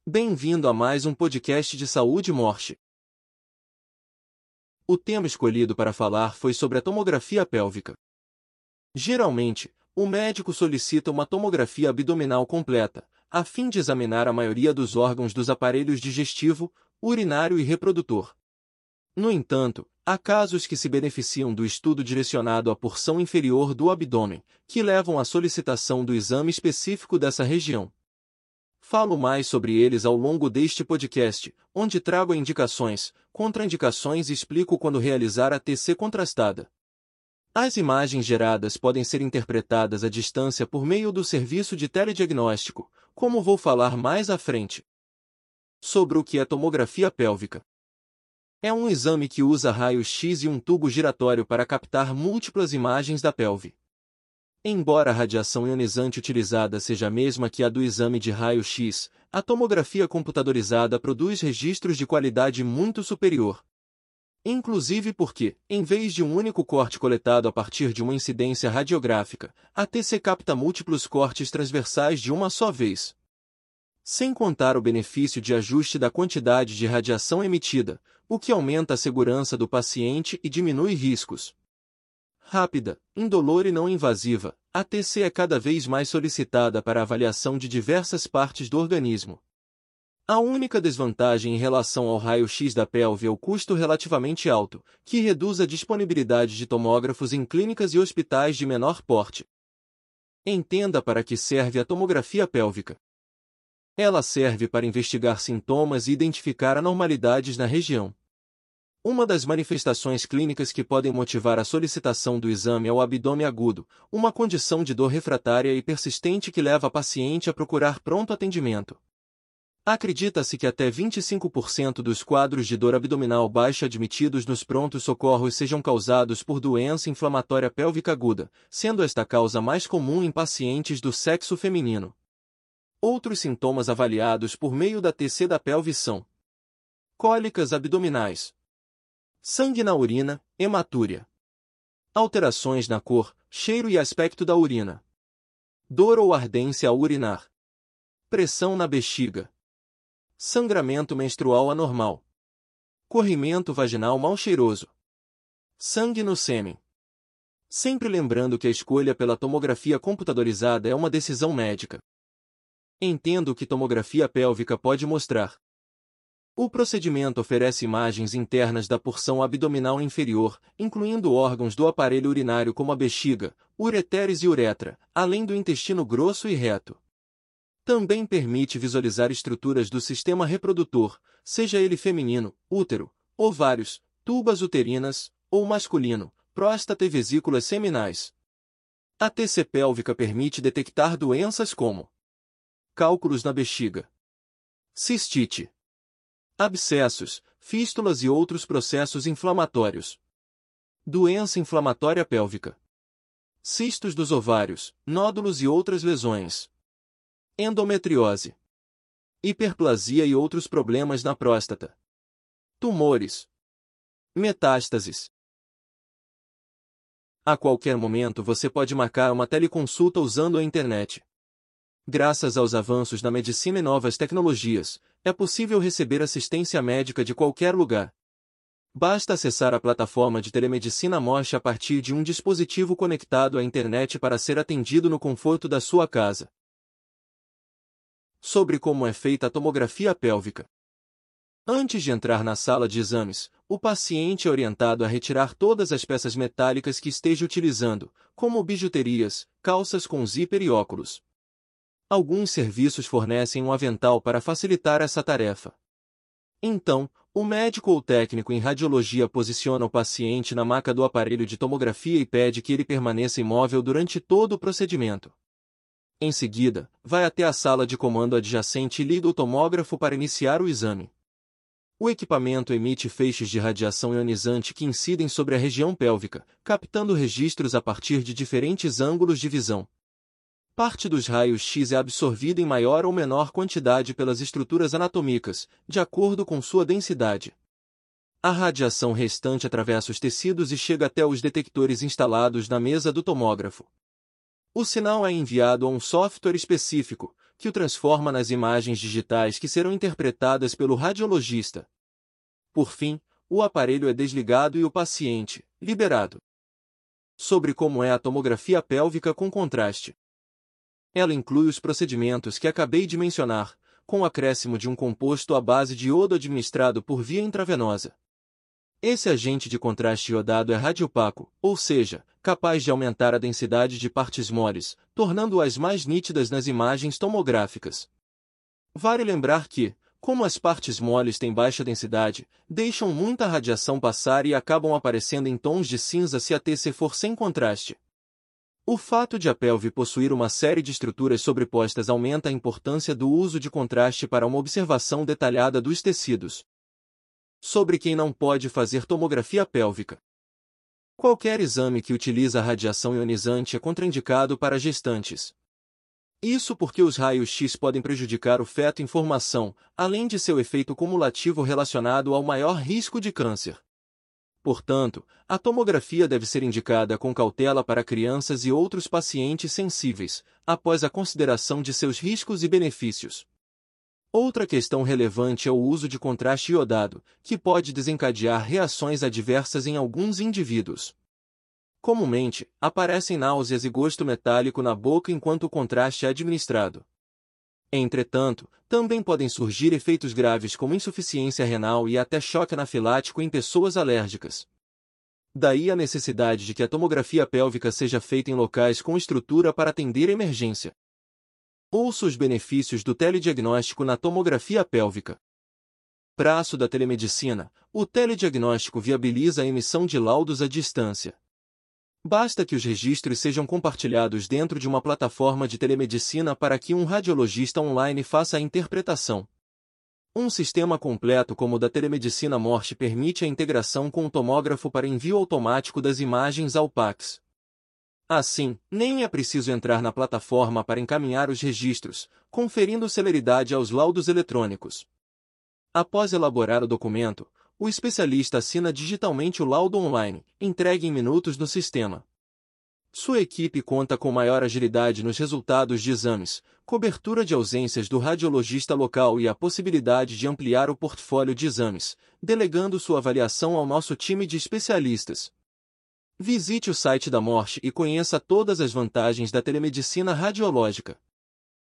Bem-vindo a mais um podcast de saúde e morte. O tema escolhido para falar foi sobre a tomografia pélvica. Geralmente, o médico solicita uma tomografia abdominal completa, a fim de examinar a maioria dos órgãos dos aparelhos digestivo, urinário e reprodutor. No entanto, há casos que se beneficiam do estudo direcionado à porção inferior do abdômen, que levam à solicitação do exame específico dessa região. Falo mais sobre eles ao longo deste podcast, onde trago indicações, contraindicações e explico quando realizar a TC contrastada. As imagens geradas podem ser interpretadas à distância por meio do serviço de telediagnóstico, como vou falar mais à frente. Sobre o que é tomografia pélvica. É um exame que usa raio-x e um tubo giratório para captar múltiplas imagens da pelve. Embora a radiação ionizante utilizada seja a mesma que a do exame de raio-x, a tomografia computadorizada produz registros de qualidade muito superior. Inclusive porque, em vez de um único corte coletado a partir de uma incidência radiográfica, a TC capta múltiplos cortes transversais de uma só vez. Sem contar o benefício de ajuste da quantidade de radiação emitida, o que aumenta a segurança do paciente e diminui riscos. Rápida, indolor e não invasiva, a TC é cada vez mais solicitada para avaliação de diversas partes do organismo. A única desvantagem em relação ao raio-x da pelve é o custo relativamente alto, que reduz a disponibilidade de tomógrafos em clínicas e hospitais de menor porte. Entenda para que serve a tomografia pélvica. Ela serve para investigar sintomas e identificar anormalidades na região. Uma das manifestações clínicas que podem motivar a solicitação do exame é o abdômen agudo, uma condição de dor refratária e persistente que leva a paciente a procurar pronto atendimento. Acredita-se que até 25% dos quadros de dor abdominal baixa admitidos nos prontos socorros sejam causados por doença inflamatória pélvica aguda, sendo esta a causa mais comum em pacientes do sexo feminino. Outros sintomas avaliados por meio da TC da pelve são cólicas abdominais, sangue na urina, hematúria. Alterações na cor, cheiro e aspecto da urina. Dor ou ardência ao urinar. Pressão na bexiga. Sangramento menstrual anormal. Corrimento vaginal mal cheiroso. Sangue no sêmen. Sempre lembrando que a escolha pela tomografia computadorizada é uma decisão médica. Entendo o que tomografia pélvica pode mostrar. O procedimento oferece imagens internas da porção abdominal inferior, incluindo órgãos do aparelho urinário como a bexiga, ureteres e uretra, além do intestino grosso e reto. Também permite visualizar estruturas do sistema reprodutor, seja ele feminino, útero, ovários, tubas uterinas, ou masculino, próstata e vesículas seminais. A TC pélvica permite detectar doenças como cálculos na bexiga, cistite, abscessos, fístulas e outros processos inflamatórios. Doença inflamatória pélvica. Cistos dos ovários, nódulos e outras lesões. Endometriose. Hiperplasia e outros problemas na próstata. Tumores. Metástases. A qualquer momento você pode marcar uma teleconsulta usando a internet. Graças aos avanços na medicina e novas tecnologias, é possível receber assistência médica de qualquer lugar. Basta acessar a plataforma de telemedicina Mosh a partir de um dispositivo conectado à internet para ser atendido no conforto da sua casa. Sobre como é feita a tomografia pélvica. Antes de entrar na sala de exames, o paciente é orientado a retirar todas as peças metálicas que esteja utilizando, como bijuterias, calças com zíper e óculos. Alguns serviços fornecem um avental para facilitar essa tarefa. Então, o médico ou técnico em radiologia posiciona o paciente na maca do aparelho de tomografia e pede que ele permaneça imóvel durante todo o procedimento. Em seguida, vai até a sala de comando adjacente e liga o tomógrafo para iniciar o exame. O equipamento emite feixes de radiação ionizante que incidem sobre a região pélvica, captando registros a partir de diferentes ângulos de visão. Parte dos raios-x é absorvida em maior ou menor quantidade pelas estruturas anatômicas, de acordo com sua densidade. A radiação restante atravessa os tecidos e chega até os detectores instalados na mesa do tomógrafo. O sinal é enviado a um software específico, que o transforma nas imagens digitais que serão interpretadas pelo radiologista. Por fim, o aparelho é desligado e o paciente, liberado. Sobre como é a tomografia pélvica com contraste. Ela inclui os procedimentos que acabei de mencionar, com o acréscimo de um composto à base de iodo administrado por via intravenosa. Esse agente de contraste iodado é radiopaco, ou seja, capaz de aumentar a densidade de partes moles, tornando-as mais nítidas nas imagens tomográficas. Vale lembrar que, como as partes moles têm baixa densidade, deixam muita radiação passar e acabam aparecendo em tons de cinza se a TC for sem contraste. O fato de a pelve possuir uma série de estruturas sobrepostas aumenta a importância do uso de contraste para uma observação detalhada dos tecidos. Sobre quem não pode fazer tomografia pélvica. Qualquer exame que utiliza radiação ionizante é contraindicado para gestantes. Isso porque os raios-X podem prejudicar o feto em formação, além de seu efeito cumulativo relacionado ao maior risco de câncer. Portanto, a tomografia deve ser indicada com cautela para crianças e outros pacientes sensíveis, após a consideração de seus riscos e benefícios. Outra questão relevante é o uso de contraste iodado, que pode desencadear reações adversas em alguns indivíduos. Comumente, aparecem náuseas e gosto metálico na boca enquanto o contraste é administrado. Entretanto, também podem surgir efeitos graves como insuficiência renal e até choque anafilático em pessoas alérgicas. Daí a necessidade de que a tomografia pélvica seja feita em locais com estrutura para atender emergência. Ouça os benefícios do telediagnóstico na tomografia pélvica. Braço da telemedicina, o telediagnóstico viabiliza a emissão de laudos à distância. Basta que os registros sejam compartilhados dentro de uma plataforma de telemedicina para que um radiologista online faça a interpretação. Um sistema completo como o da telemedicina Morse permite a integração com o tomógrafo para envio automático das imagens ao PACS. Assim, nem é preciso entrar na plataforma para encaminhar os registros, conferindo celeridade aos laudos eletrônicos. Após elaborar o documento, o especialista assina digitalmente o laudo online, entregue em minutos no sistema. Sua equipe conta com maior agilidade nos resultados de exames, cobertura de ausências do radiologista local e a possibilidade de ampliar o portfólio de exames, delegando sua avaliação ao nosso time de especialistas. Visite o site da Morse e conheça todas as vantagens da telemedicina radiológica.